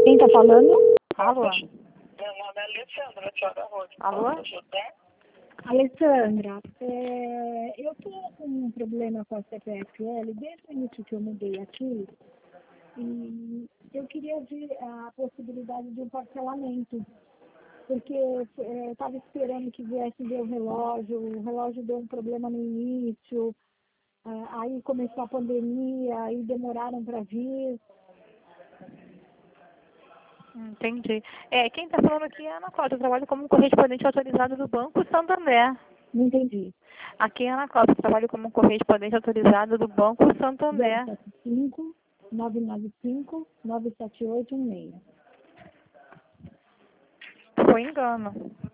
Quem tá falando? Alô? Meu nome é Alessandra, Tiago Arroz. Alô? Alessandra, eu tô com um problema com a CPFL desde o início que eu mudei aqui e eu queria ver a possibilidade de um parcelamento, porque eu estava esperando que viesse ver o relógio deu um problema no início, aí começou a pandemia, aí demoraram para vir. Entendi. Quem está falando aqui é a Ana Cláudia. Eu trabalho como correspondente autorizado do Banco Santo André. Não entendi. Aqui é a Ana Cláudia. Eu trabalho como correspondente autorizado do Banco Santo André. 075-995-97816. Foi engano.